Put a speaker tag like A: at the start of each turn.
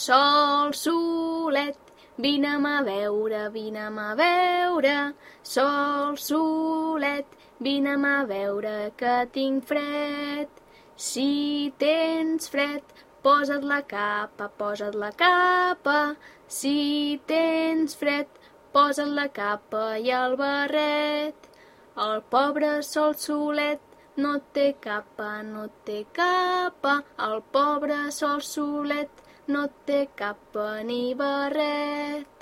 A: Sol, solet, vine'm a veure, vine'm a veure. Sol, solet, vine'm a veure que tinc fred. Si tens fred, posa't la capa, posa't la capa. Si tens fred, posa't la capa i el barret. El pobre Sol solet no té capa, no té capa. El pobre Sol solet no té capa ni barret.